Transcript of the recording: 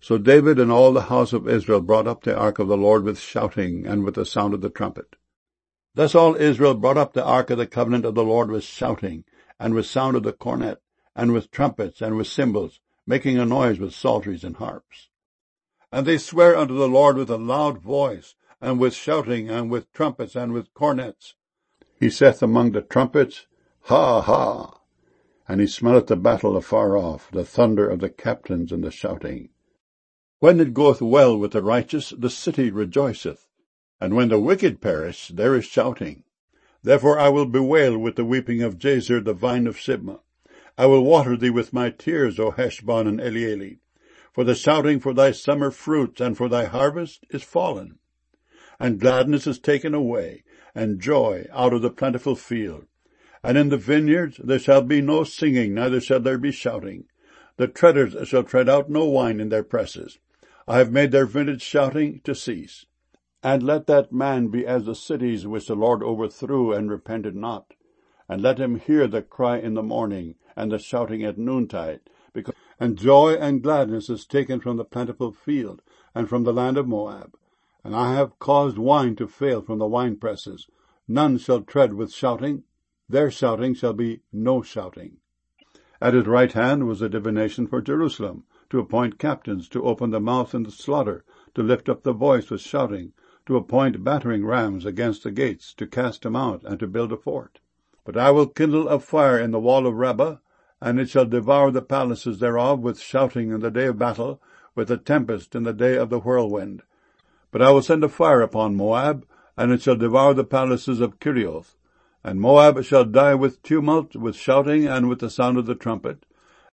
So David and all the house of Israel brought up the ark of the Lord with shouting and with the sound of the trumpet. Thus all Israel brought up the ark of the covenant of the Lord with shouting, and with sound of the cornet, and with trumpets, and with cymbals, making a noise with psalteries and harps. And they swear unto the Lord with a loud voice, and with shouting, and with trumpets, and with cornets. He saith among the trumpets, Ha, ha! And he smelleth the battle afar off, the thunder of the captains and the shouting. When it goeth well with the righteous, the city rejoiceth, and when the wicked perish, there is shouting. Therefore I will bewail with the weeping of Jazer, the vine of Sibmah. I will water thee with my tears, O Heshbon and Elealeh. For the shouting for thy summer fruits and for thy harvest is fallen. And gladness is taken away, and joy out of the plentiful field. And in the vineyards there shall be no singing, neither shall there be shouting. The treaders shall tread out no wine in their presses. I have made their vintage shouting to cease. And let that man be as the cities which the Lord overthrew and repented not. And let him hear the cry in the morning, and the shouting at noontide. And joy and gladness is taken from the plentiful field, and from the land of Moab. And I have caused wine to fail from the winepresses. None shall tread with shouting. Their shouting shall be no shouting. At his right hand was a divination for Jerusalem, to appoint captains, to open the mouth in the slaughter, to lift up the voice with shouting, to appoint battering rams against the gates, to cast them out, and to build a fort. But I will kindle a fire in the wall of Rabbah, and it shall devour the palaces thereof with shouting in the day of battle, with a tempest in the day of the whirlwind. But I will send a fire upon Moab, and it shall devour the palaces of Kerioth. And Moab shall die with tumult, with shouting, and with the sound of the trumpet.